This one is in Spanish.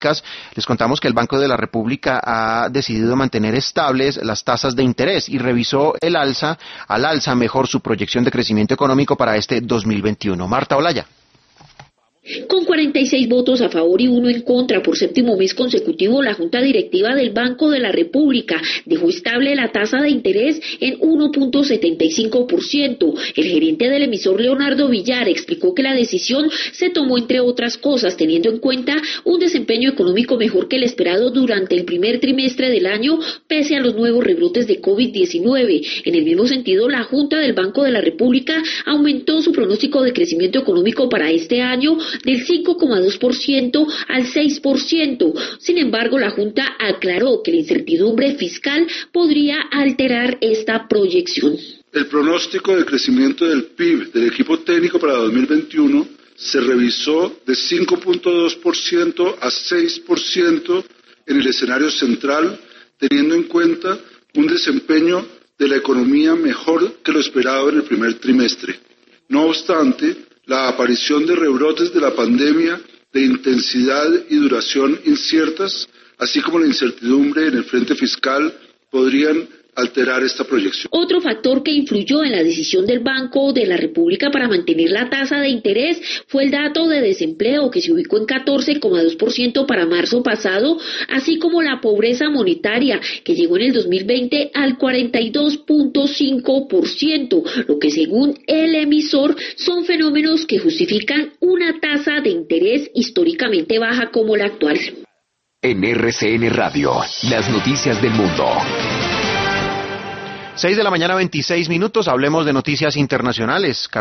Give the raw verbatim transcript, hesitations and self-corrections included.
económicas, les contamos que el Banco de la República ha decidido mantener estables las tasas de interés y revisó el alza, al alza mejor su proyección de crecimiento económico para este dos mil veintiuno. Marta Olaya. Con cuarenta y seis votos a favor y uno en contra por séptimo mes consecutivo, la Junta Directiva del Banco de la República dejó estable la tasa de interés en uno punto setenta y cinco por ciento. El gerente del emisor, Leonardo Villar, explicó que la decisión se tomó, entre otras cosas, teniendo en cuenta un desempeño económico mejor que el esperado durante el primer trimestre del año, pese a los nuevos rebrotes de COVID diecinueve. En el mismo sentido, la Junta del Banco de la República aumentó su pronóstico de crecimiento económico para este año del cinco coma dos por ciento al seis por ciento. Sin embargo, la Junta aclaró que la incertidumbre fiscal podría alterar esta proyección. El pronóstico de crecimiento del P I B del equipo técnico para dos mil veintiuno se revisó de cinco punto dos por ciento a seis por ciento en el escenario central, teniendo en cuenta un desempeño de la economía mejor que lo esperado en el primer trimestre. No obstante, la aparición de rebrotes de la pandemia de intensidad y duración inciertas, así como la incertidumbre en el frente fiscal, podrían alterar esta proyección. Otro factor que influyó en la decisión del Banco de la República para mantener la tasa de interés fue el dato de desempleo, que se ubicó en catorce coma dos por ciento para marzo pasado, así como la pobreza monetaria, que llegó en el dos mil veinte al cuarenta y dos punto cinco por ciento, lo que según el emisor son fenómenos que justifican una tasa de interés históricamente baja como la actual. En R C N Radio, las noticias del mundo. seis de la mañana, veintiséis minutos, hablemos de noticias internacionales.